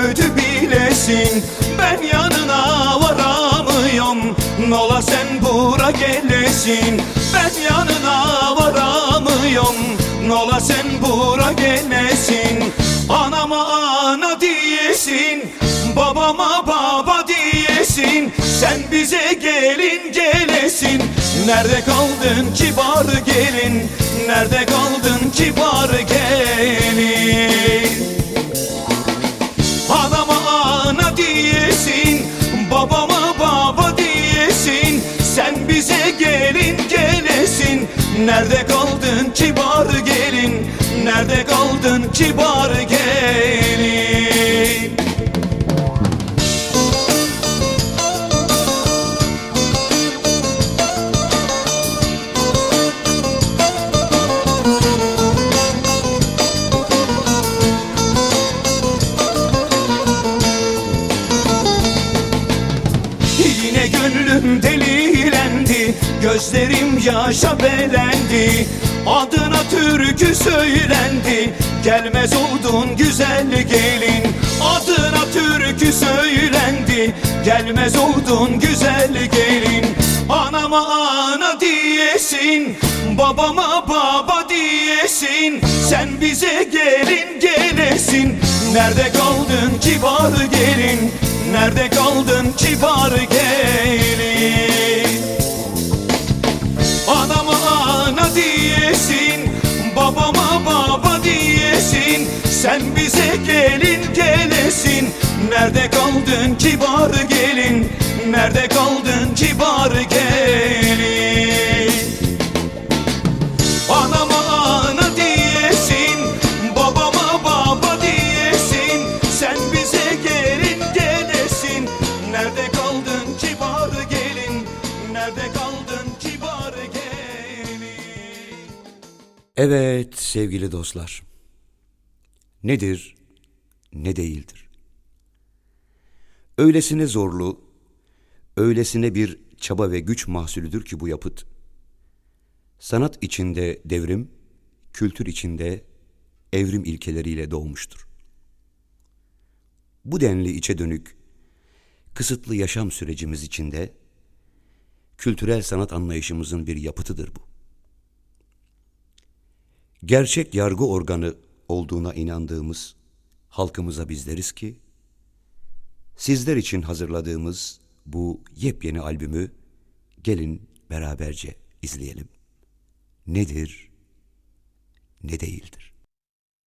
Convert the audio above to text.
kötü bilesin. Ben yanına varamıyorum, nola sen bura gelesin. Ben yanına varamıyorum, nola sen bura gelesin. Anama ana diyesin, babama baba diyesin. Sen bize gelin gelesin. Nerede kaldın kibar gelin? Nerede kaldın kibar gelin? Anama ana diyesin, babama baba diyesin. Sen bize gelin gelesin. Nerede kaldın kibar gelin? Nerede kaldın kibar gelin? Yine gönlüm delilendi, gözlerim yaşa belendi. Adına türkü söylendi, gelmez oldun güzel gelin. Adına türkü söylendi, gelmez oldun güzel gelin. Anama ana diyesin, babama baba diyesin. Sen bize gelin gelesin. Nerede kaldın kibar gelin? Nerede kaldın kibar gelin? Anama ana diyesin, babama baba diyesin. Sen bize gelin gelesin. Nerede kaldın kibar gelin? Nerede kaldın kibar gelin? Anama ana diyesin, babama baba diyesin. Sen bize gelin gelesin. Nerede kaldın kibar gelin? Nerede kaldın kibar gelin? Evet sevgili dostlar, nedir, ne değildir? Öylesine zorlu, öylesine bir çaba ve güç mahsulüdür ki bu yapıt. Sanat içinde devrim, kültür içinde evrim ilkeleriyle doğmuştur. Bu denli içe dönük, kısıtlı yaşam sürecimiz içinde kültürel sanat anlayışımızın bir yapıtıdır bu. Gerçek yargı organı olduğuna inandığımız halkımıza biz deriz ki, sizler için hazırladığımız bu yepyeni albümü gelin beraberce izleyelim. Nedir, ne değildir?